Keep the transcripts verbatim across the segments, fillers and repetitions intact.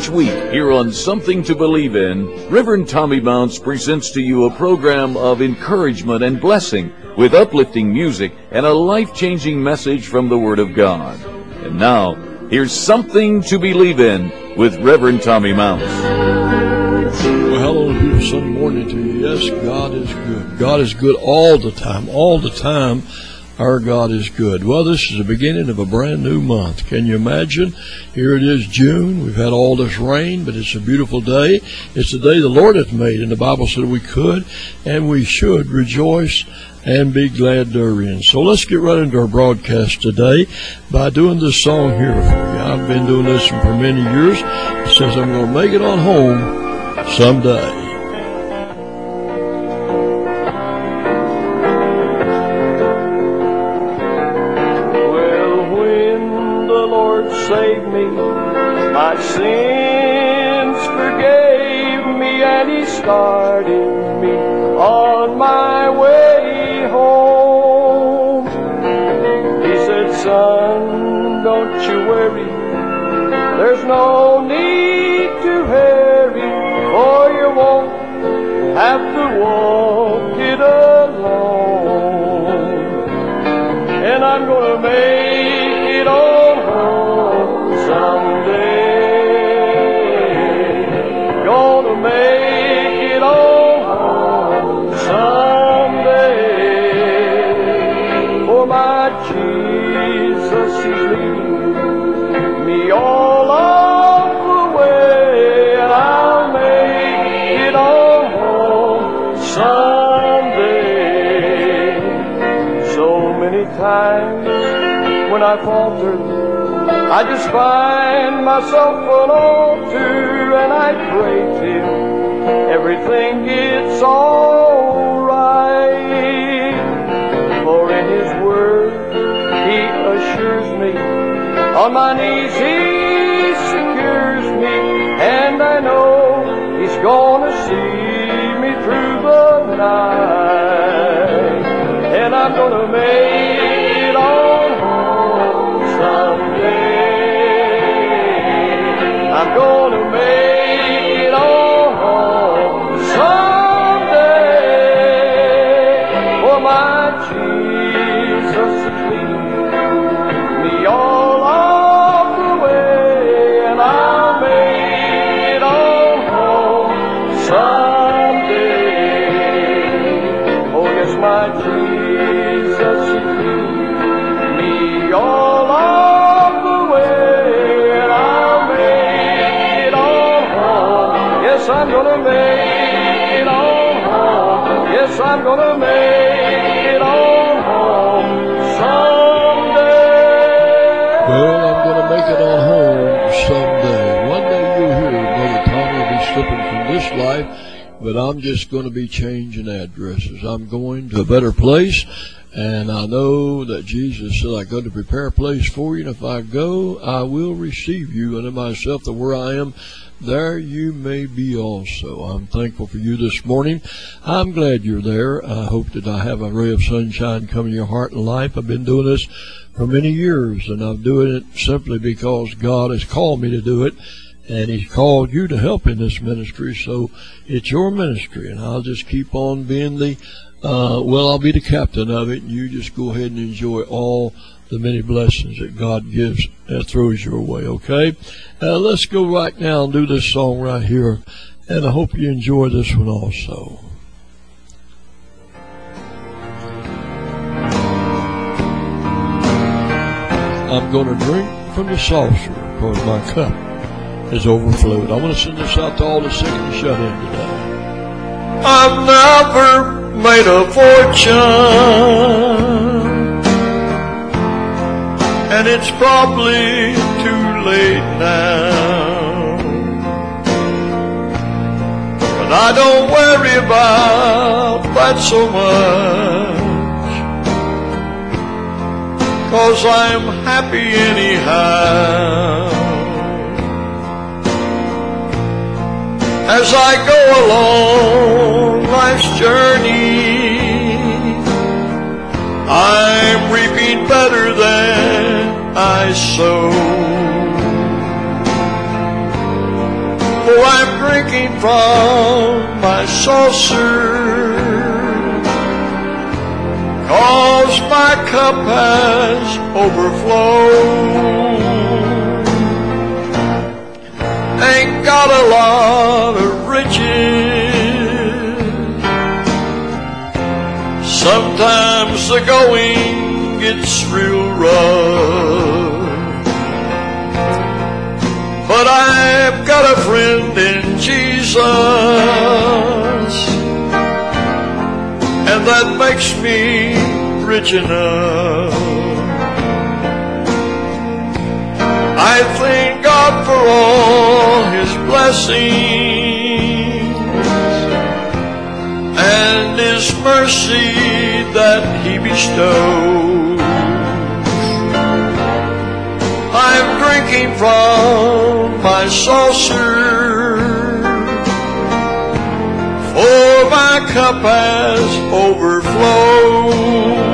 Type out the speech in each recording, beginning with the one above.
Each week, here on Something to Believe In, Reverend Tommy Mounts presents to you a program of encouragement and blessing with uplifting music and a life-changing message from the Word of God. And now, here's Something to Believe In with Reverend Tommy Mounts. Well, hello, beautiful Sunday morning to you. Yes, God is good. God is good all the time. All the time, our God is good. Well, this is the beginning of a brand new month. Can you imagine? Here it is, June. We've had all this rain, but it's a beautiful day. It's the day the Lord hath made, and the Bible said we could and we should rejoice and be glad therein. So let's get right into our broadcast today by doing this song here for you. I've been doing this for many years. It says, I'm going to make it on home someday. Saved me, my sins forgave me, and He started me on my way home. He said, son, don't you worry, there's no need to hurry, for you won't have to walk it alone. And I'm gonna make it on home someday. Gonna make it on home someday. For my Jesus is leading me all of the way, and I'll make it on home someday. So many times when I faltered, I just find myself alone too, and I pray till everything gets alright. For in His Word He assures me, on my knees He secures me, and I know He's gonna see me through the night. And I'm gonna make it on home someday. I'm gonna make it on home someday. For my Jesus is leading me all of the way, and I'll make it on home someday. Oh yes, my Jesus is leading me all of the way, and I'll Yes, I'm gonna make it on home. Yes, I'm gonna make it on home someday. Well, I'm gonna make it on home someday. One day you'll hear Brother Tommy will be slipping from this life, but I'm just gonna be changing addresses. I'm going to a better place. And I know that Jesus said, I go to prepare a place for you, and if I go, I will receive you unto myself, that where I am, there you may be also. I'm thankful for you this morning. I'm glad you're there. I hope that I have a ray of sunshine come in your heart and life. I've been doing this for many years, and I'm doing it simply because God has called me to do it, and He's called you to help in this ministry, so it's your ministry, and I'll just keep on being the Uh, well, I'll be the captain of it, and you just go ahead and enjoy all the many blessings that God gives and throws your way, okay? Uh, let's go right now and do this song right here, and I hope you enjoy this one also. I'm going to drink from the saucer because my cup is overflowed. I want to send this out to all the sick and shut in today. I've never made a fortune, and it's probably too late now, but I don't worry about that so much, 'cause I'm happy anyhow. As I go along life's journey, I'm reaping better than I sow. drinking from my saucer, 'cause my cup has overflowed. Ain't got a lot of riches, sometimes the going gets real rough, but I've got a friend in Jesus, and that makes me rich enough. I thank God for all His blessings and His mercy that He bestows. I'm drinking from my saucer, for my cup has overflowed.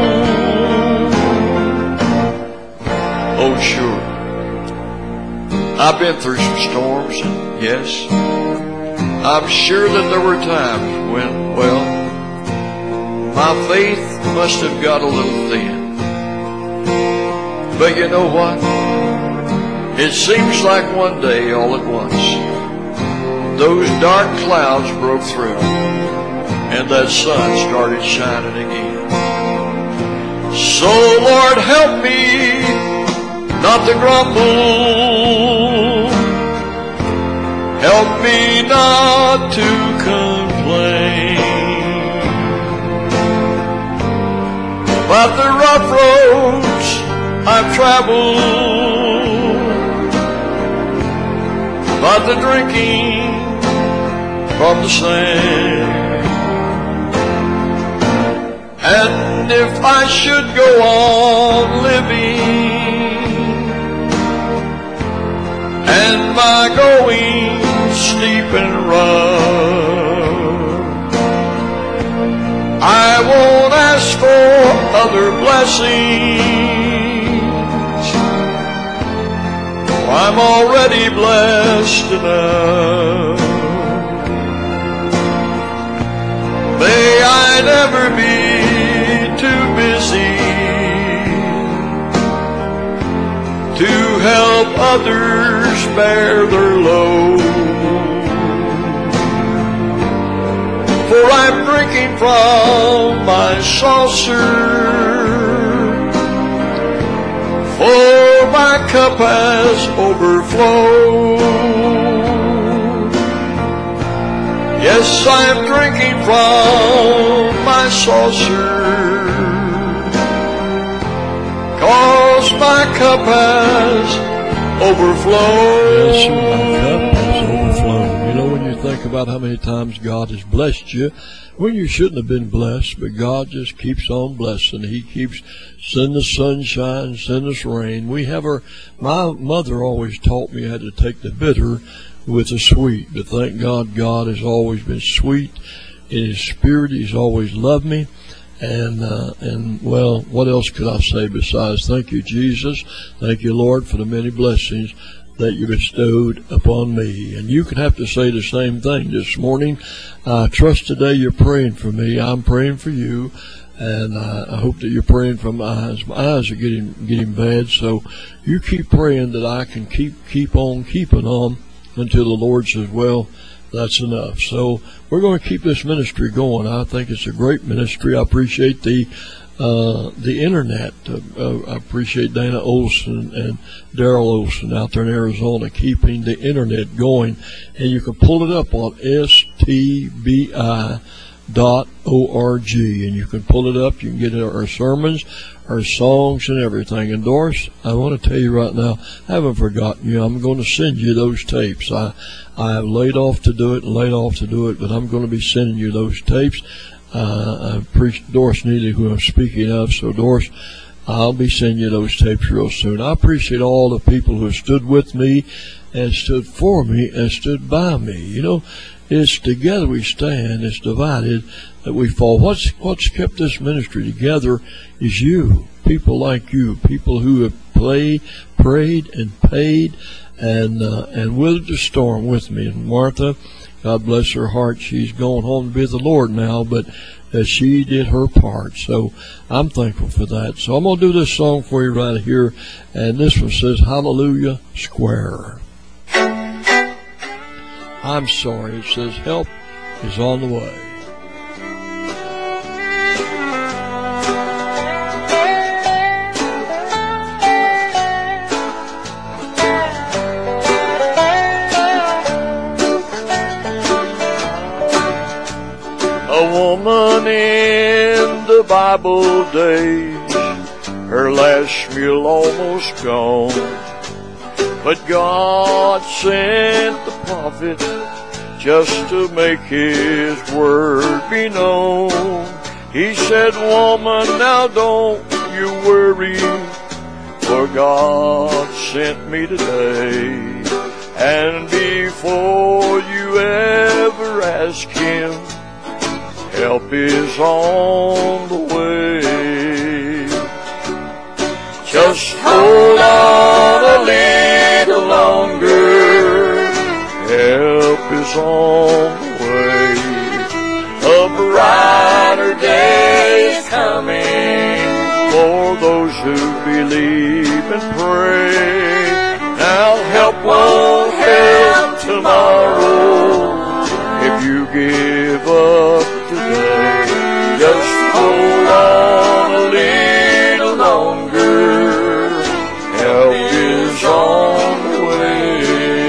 Oh, sure, I've been through some storms, and yes, I'm sure that there were times when, well, my faith must have got a little thin. But you know what? It seems like one day, all at once, those dark clouds broke through, and that sun started shining again. So, Lord, help me not to grumble. Help me not to complain about the rough roads I've traveled, about the drinking from the sand. And if I should go on living and my going steep and rough, I won't ask for other blessings, for I'm already blessed enough. May I never be too busy to help others bear their load, for I'm drinking from my saucer, for my cup has overflowed. Yes, I'm drinking from my saucer, 'cause my cup has overflowed. Yes, my cup has overflowed. You know, when you think about how many times God has blessed you when you shouldn't have been blessed, but God just keeps on blessing. He keeps sending the sunshine, sending us rain. We have our, my mother always taught me how to take the bitter with the sweet, but thank God, God has always been sweet in His Spirit. He's always loved me. And, uh, and well, what else could I say besides thank you, Jesus? Thank you, Lord, for the many blessings that you bestowed upon me. And you can have to say the same thing this morning. I trust today you're praying for me. I'm praying for you. And uh, I hope that you're praying for my eyes. My eyes are getting, getting bad. So you keep praying that I can keep, keep on keeping on until the Lord says, well, that's enough. So we're going to keep this ministry going. I think it's a great ministry. I appreciate the uh, the internet. Uh, uh, I appreciate Dana Olson and Daryl Olson out there in Arizona keeping the internet going. And you can pull it up on S T B I dot org, and you can pull it up. You can get our sermons, our songs, and everything. And Doris, I want to tell you right now, I haven't forgotten you. I'm going to send you those tapes. I I have laid off to do it and laid off to do it, but I'm going to be sending you those tapes. Uh, I appreciate Doris Neely, who I'm speaking of. So Doris, I'll be sending you those tapes real soon. I appreciate all the people who have stood with me and stood for me and stood by me. You know, it's together we stand. It's divided that we fall. What's what's kept this ministry together is you, people like you, people who have played, prayed, and paid, and uh, and weathered the storm with me. And Martha, God bless her heart. She's going home to be with the Lord now, but uh, she did her part. So I'm thankful for that. So I'm going to do this song for you right here. And this one says, Hallelujah Square. I'm sorry. It says, help is on the way. A woman in the Bible days, her last meal almost gone, but God sent the prophet just to make His word be known. He said, woman, now don't you worry, for God sent me today. And before you ever ask Him, help is on the way. Just hold on a little longer. Help is on the way. A brighter day is coming for those who believe and pray. Now help won't help tomorrow if you give up today. Just hold on a little longer. Help is on the way.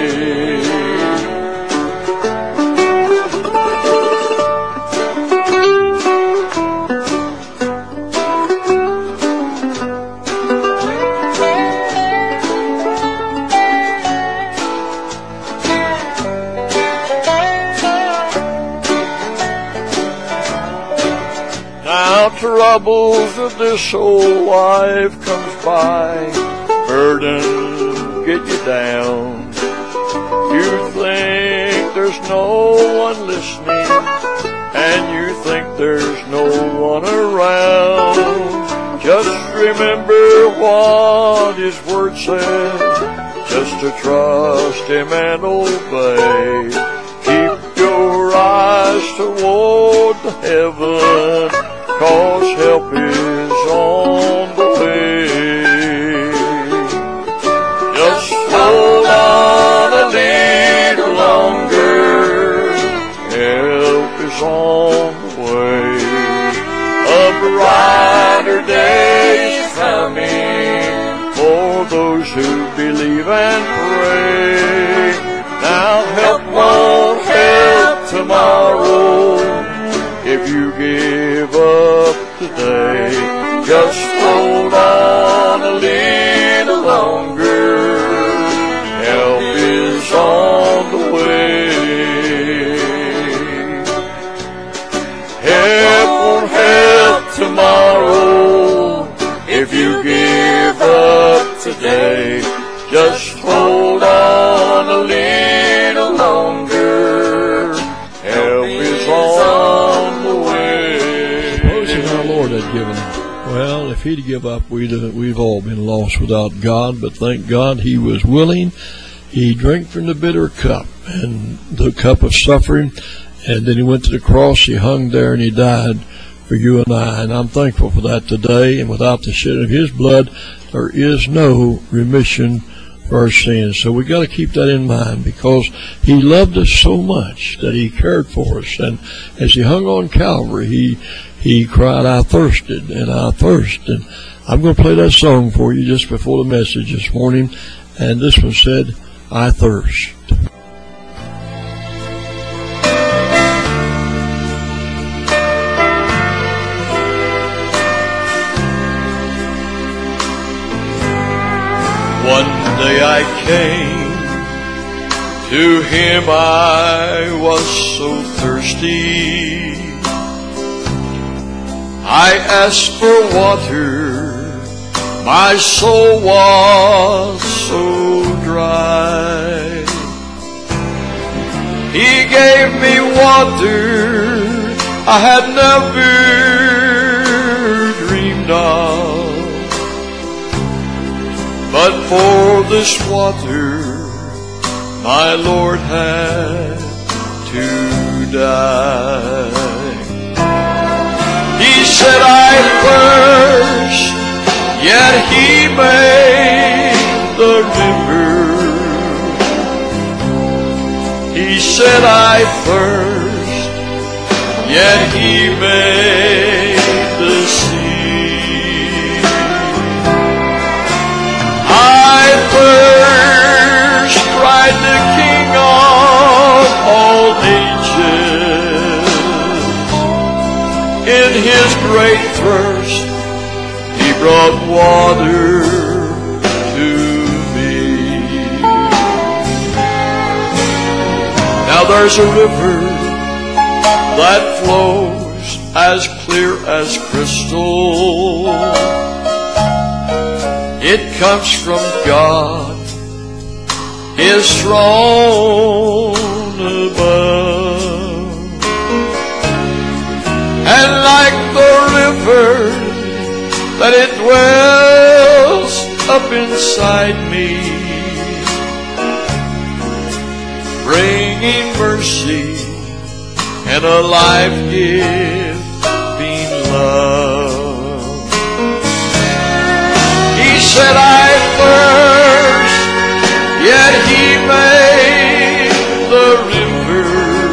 Now troubles of this old life comes by, burden get you down. You think there's no one listening, and you think there's no one around. Just remember what His word says, just to trust Him and obey. Keep your eyes toward the heaven, 'cause help is on the way. Just hold on a little longer. Help is on the way. A brighter day is coming for those who believe and pray. Now help won't help tomorrow if you give up today. Just hold on a little longer. Help is on the way. Help won't help tomorrow if you give up today. Just hold on a little longer. Help is on the way. Supposing our Lord had given up. Well, if He'd give up, we'd, uh, we've all been lost without God. But thank God He was willing. He drank from the bitter cup, and the cup of suffering. And then He went to the cross. He hung there and He died for you and I. And I'm thankful for that today. And without the shedding of His blood, there is no remission for our sins. So we got to keep that in mind, because He loved us so much that He cared for us. And as He hung on Calvary, He He cried, I thirsted, and I thirst. And I'm going to play that song for you just before the message this morning. And this one said, I thirst. One day I came to Him, I was so thirsty. I asked for water, my soul was so dry. He gave me water I had never dreamed of. But for this water my Lord had to die. He said, I thirst, yet he made the river. He said, I thirst, yet he made the sea. I thirst, cried the King of all ages. In his great thirst, he brought water to me. Now there's a river that flows as clear as crystal. It comes from God, his throne above. And like the river that it dwells up inside me, bringing mercy and a life-giving love. He said, I thirst, yet he made the river.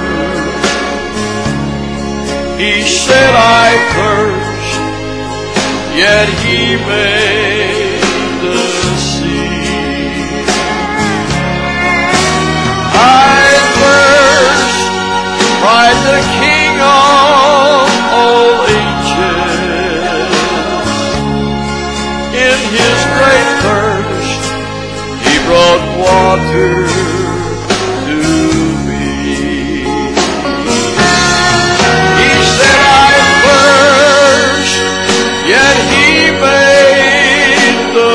He said, I thirst, yet he made the sea. I thirst, cried the King of all ages. In his great thirst, he brought water to me. He said, I thirst, yet he made the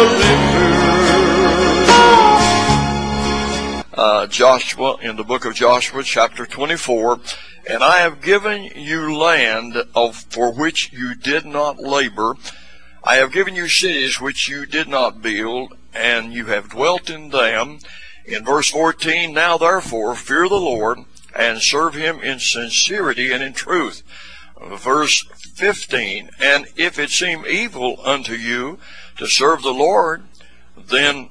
river. Uh, Joshua, in the book of Joshua, chapter twenty-four, and I have given you land of, for which you did not labor. I have given you cities which you did not build, and you have dwelt in them. In verse fourteen, now therefore fear the Lord, and serve him in sincerity and in truth. Verse fifteen, and if it seem evil unto you to serve the Lord, then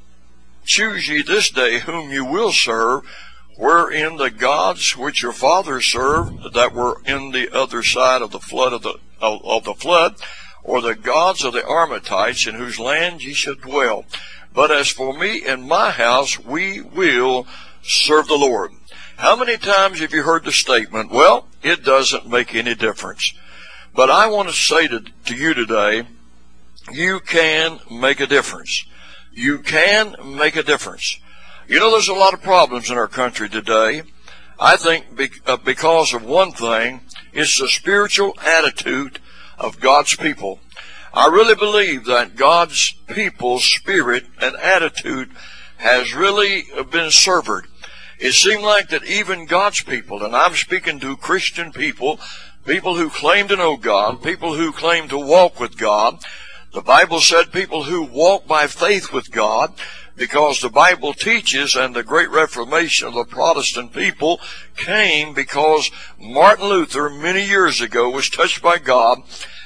choose ye this day whom you will serve, wherein the gods which your fathers served that were in the other side of the flood of the of, of the flood, or the gods of the Amorites, in whose land ye should dwell. But as for me and my house, we will serve the Lord. How many times have you heard the statement, well, it doesn't make any difference? But I want to say to, to you today, you can make a difference. You can make a difference. You know, there's a lot of problems in our country today. I think be, uh, because of one thing, it's the spiritual attitude of God's people. I really believe that God's people's spirit and attitude has really been severed. It seemed like that even God's people, and I'm speaking to Christian people, people who claim to know God, people who claim to walk with God. The Bible said people who walk by faith with God, because the Bible teaches, and the great Reformation of the Protestant people came because Martin Luther many years ago was touched by God,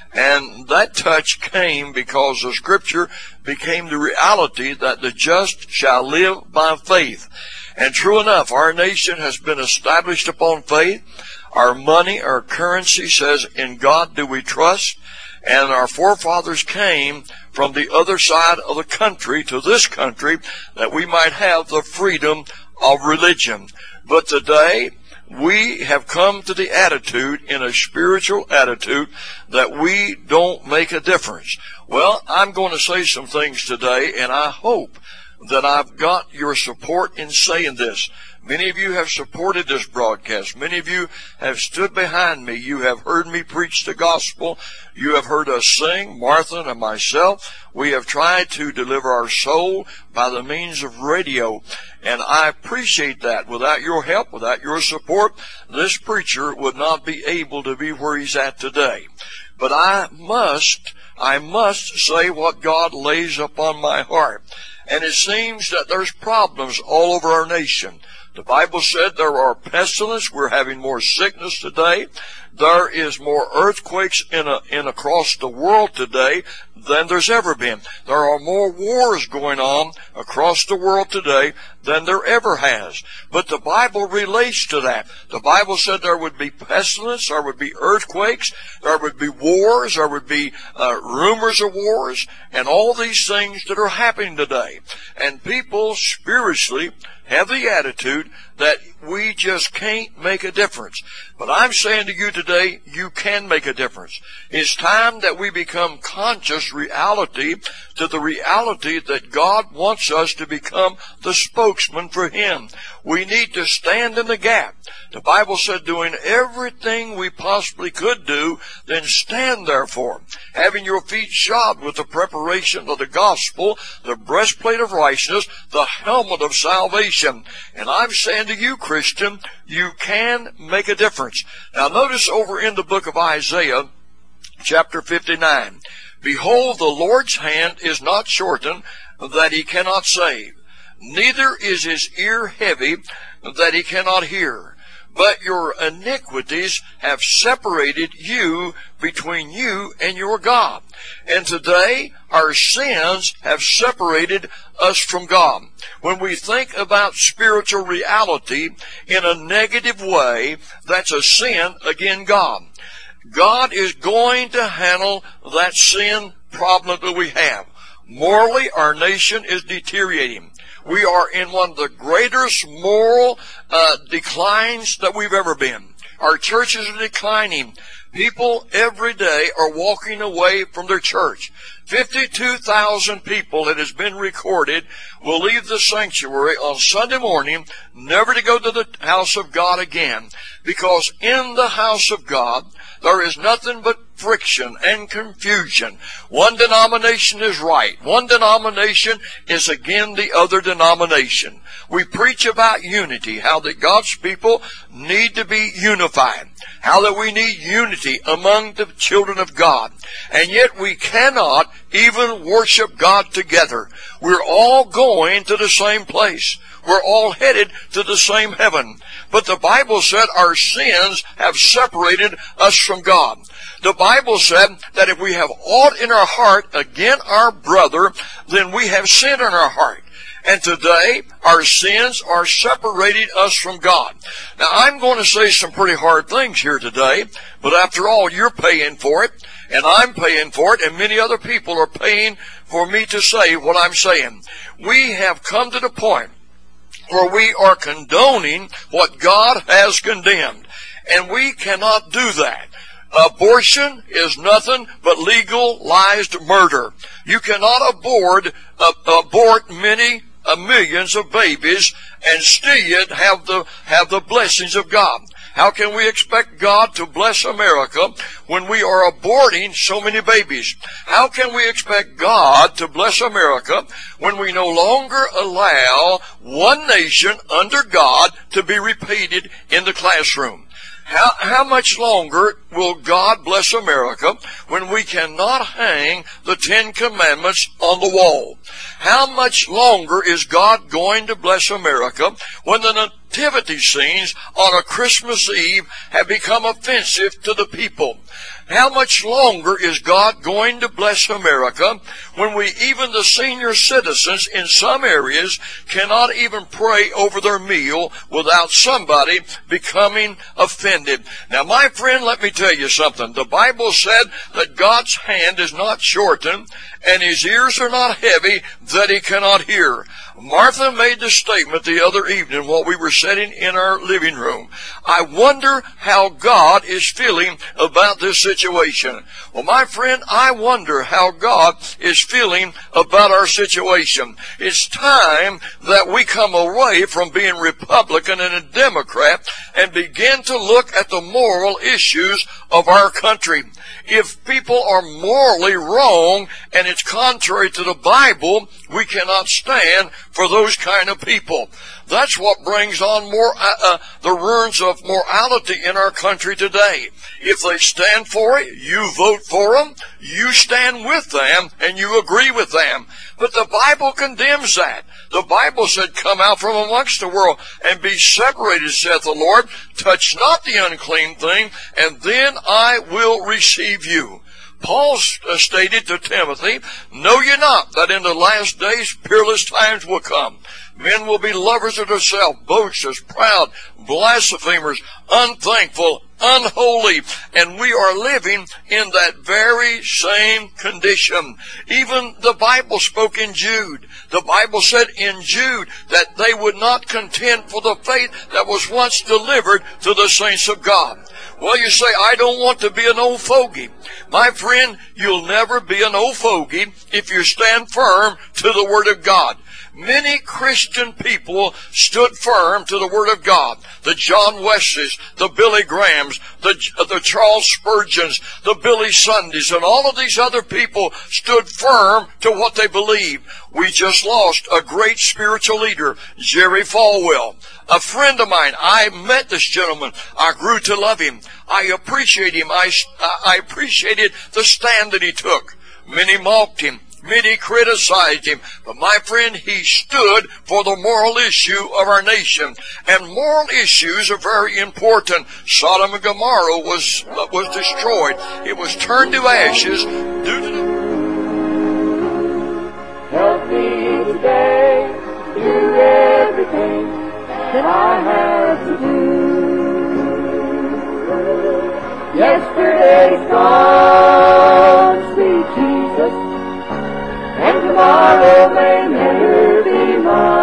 and that touch came because the Scripture became the reality that the just shall live by faith. And true enough, our nation has been established upon faith. Our money, our currency says, in God do we trust. And our forefathers came from the other side of the country to this country that we might have the freedom of religion. But today, we have come to the attitude, in a spiritual attitude, that we don't make a difference. Well, I'm going to say some things today, and I hope that I've got your support in saying this. Many of you have supported this broadcast. Many of you have stood behind me. You have heard me preach the gospel. You have heard us sing, Martha and myself. We have tried to deliver our soul by the means of radio, and I appreciate that. Without your help, without your support, this preacher would not be able to be where he's at today. But I must, I must say what God lays upon my heart. And it seems that there's problems all over our nation. The Bible said there are pestilence. We're having more sickness today. There is more earthquakes in a, in across the world today than there's ever been. There are more wars going on across the world today than there ever has. But the Bible relates to that. The Bible said there would be pestilence, there would be earthquakes, there would be wars, there would be uh, rumors of wars, and all these things that are happening today. And people spiritually have the attitude that we just can't make a difference. But I'm saying to you today, you can make a difference. It's time that we become conscious reality to the reality that God wants us to become the spokesman for Him. We need to stand in the gap. The Bible said doing everything we possibly could do, then stand therefore, having your feet shod with the preparation of the gospel, the breastplate of righteousness, the helmet of salvation. And I'm saying to you, Christian, you can make a difference. Now notice over in the book of Isaiah, chapter fifty-nine, behold, the Lord's hand is not shortened, that He cannot save, neither is His ear heavy, that He cannot hear. But your iniquities have separated you between you and your God. And today, our sins have separated us from God. When we think about spiritual reality in a negative way, that's a sin against God. God is going to handle that sin problem that we have. Morally, our nation is deteriorating. We are in one of the greatest moral uh, declines that we've ever been. Our churches are declining. People every day are walking away from their church. fifty-two thousand people, it has been recorded, will leave the sanctuary on Sunday morning, never to go to the house of God again. Because in the house of God, there is nothing but friction and confusion. One denomination is right. One denomination is against the other denomination. We preach about unity, how that God's people need to be unified, how that we need unity among the children of God. And yet we cannot even worship God together. We're all going to the same place. We're all headed to the same heaven. But the Bible said our sins have separated us from God. The Bible said that if we have aught in our heart against our brother, then we have sin in our heart. And today, our sins are separating us from God. Now, I'm going to say some pretty hard things here today, but after all, you're paying for it, and I'm paying for it, and many other people are paying for me to say what I'm saying. We have come to the point where we are condoning what God has condemned, and we cannot do that. Abortion is nothing but legalized murder. You cannot abort, uh, abort many uh, millions of babies and still yet have the, have the blessings of God. How can we expect God to bless America when we are aborting so many babies? How can we expect God to bless America when we no longer allow one nation under God to be repeated in the classroom? How, how much longer will God bless America when we cannot hang the Ten Commandments on the wall? How much longer is God going to bless America when the nativity scenes on a Christmas Eve have become offensive to the people? How much longer is God going to bless America when we, even the senior citizens in some areas, cannot even pray over their meal without somebody becoming offended? Now, my friend, let me tell you something. The Bible said that God's hand is not shortened and His ears are not heavy that He cannot hear. Martha made the statement the other evening while we were sitting in our living room. I wonder how God is feeling about this situation. Well, my friend, I wonder how God is feeling about our situation. It's time that we come away from being Republican and a Democrat and begin to look at the moral issues of our country. If people are morally wrong and it's contrary to the Bible, we cannot stand for those kind of people. That's what brings on more uh, uh, the ruins of morality in our country today. If they stand for it, you vote for them, you stand with them, and you agree with them. But the Bible condemns that. The Bible said, come out from amongst the world and be separated, saith the Lord. Touch not the unclean thing, and then I will receive you. Paul stated to Timothy, know ye not that in the last days peerless times will come? Men will be lovers of themselves, boasters, proud, blasphemers, unthankful, unholy, and we are living in that very same condition. Even the Bible spoke in Jude. The Bible said in Jude that they would not contend for the faith that was once delivered to the saints of God. Well, you say, I don't want to be an old fogey. My friend, you'll never be an old fogey if you stand firm to the Word of God. Many Christian people stood firm to the Word of God. The John Wesleys, the Billy Grahams, the, the Charles Spurgeons, the Billy Sundays, and all of these other people stood firm to what they believed. We just lost a great spiritual leader, Jerry Falwell. A friend of mine, I met this gentleman. I grew to love him. I appreciate him. I, I appreciated the stand that he took. Many mocked him. Many criticized him, but my friend, he stood for the moral issue of our nation. And moral issues are very important. Sodom and Gomorrah was uh, was destroyed. It was turned to ashes due to the... Help me today, do everything that I have to do. Yesterday's gone, sweet Jesus, and tomorrow may never be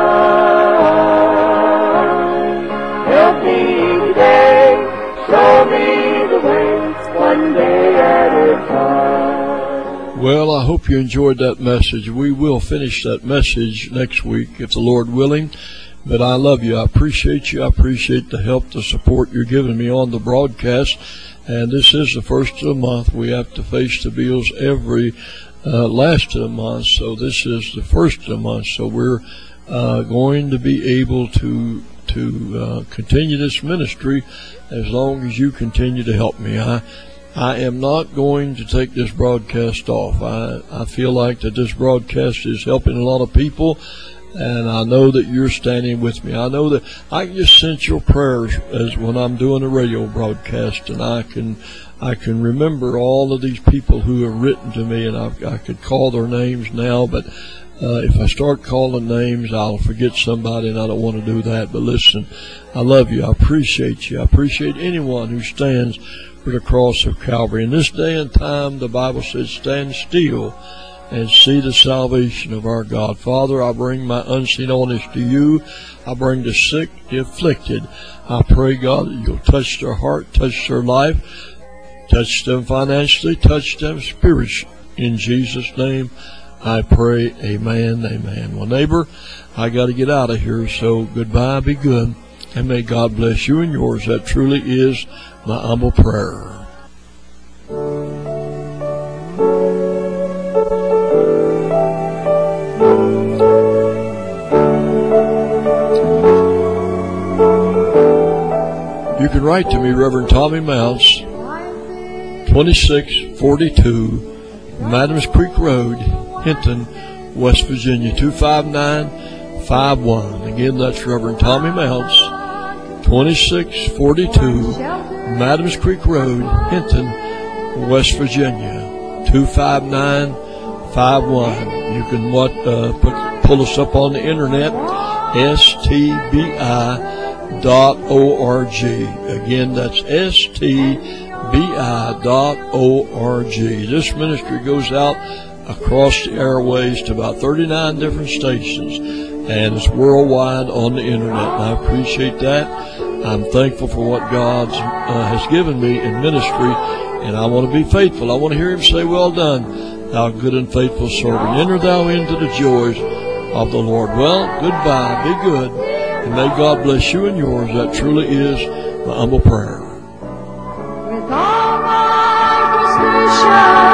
mine. Help me today, show me the way, one day at a time. Well, I hope you enjoyed that message. We will finish that message next week, if the Lord willing. But I love you. I appreciate you. I appreciate the help, the support you're giving me on the broadcast. And this is the first of the month. We have to face the bills every Uh, last of the month, so this is the first of the month, so we're uh, going to be able to to uh, continue this ministry as long as you continue to help me. I I am not going to take this broadcast off. I, I feel like that this broadcast is helping a lot of people, and I know that you're standing with me. I know that I can just sense your prayers as when I'm doing a radio broadcast, and I can I can remember all of these people who have written to me, and I, I could call their names now, but uh, if I start calling names, I'll forget somebody, and I don't want to do that. But listen, I love you. I appreciate you. I appreciate anyone who stands for the cross of Calvary. In this day and time, the Bible says, stand still and see the salvation of our God. Father, I bring my unseen honest to you. I bring the sick, the afflicted. I pray, God, that you'll touch their heart, touch their life, touch them financially, touch them spiritually. In Jesus' name, I pray, amen, amen. Well, neighbor, I got to get out of here, so goodbye, be good, and may God bless you and yours. That truly is my humble prayer. You can write to me, Reverend Tommy Mounts, twenty-six forty-two Madams Creek Road, Hinton, West Virginia, two five nine five one. Again, that's Reverend Tommy Mounts, twenty-six forty-two Madams Creek Road, Hinton, West Virginia, two five nine five one. You can what uh, put, pull us up on the internet, S T B I dot org. Again, that's S T B I dot org. This ministry goes out across the airways to about thirty-nine different stations, and it's worldwide on the internet, and I appreciate that. I'm thankful for what God uh, has given me in ministry, and I want to be faithful. I want to hear him say, well done, thou good and faithful servant. Enter thou into the joys of the Lord. Well, goodbye, be good, and may God bless you and yours. That truly is my humble prayer. With all my frustration,